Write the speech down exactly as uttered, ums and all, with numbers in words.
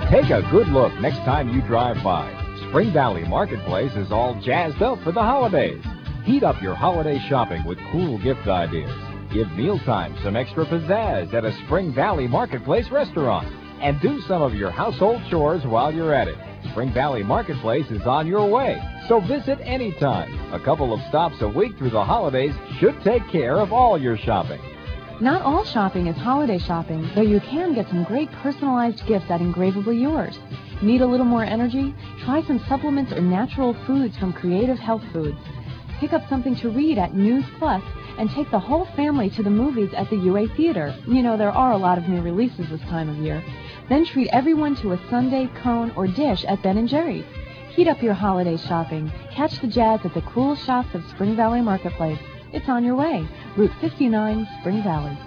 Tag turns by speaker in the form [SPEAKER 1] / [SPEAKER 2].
[SPEAKER 1] Take a good look next time you drive by. Spring Valley Marketplace is all jazzed up for the holidays. Heat up your holiday shopping with cool gift ideas. Give mealtime some extra pizzazz at a Spring Valley Marketplace restaurant. And do some of your household chores while you're at it. Spring Valley Marketplace is on your way, so visit anytime. A couple of stops a week through the holidays should take care of all your shopping.
[SPEAKER 2] Not all shopping is holiday shopping, though you can get some great personalized gifts at Engravably Yours. Need a little more energy? Try some supplements or natural foods from Creative Health Foods. Pick up something to read at News Plus and take the whole family to the movies at the U A Theater. You know, there are a lot of new releases this time of year. Then treat everyone to a sundae, cone, or dish at Ben and Jerry's. Heat up your holiday shopping. Catch the jazz at the cool shops of Spring Valley Marketplace. It's on your way. Route fifty-nine, Spring Valley.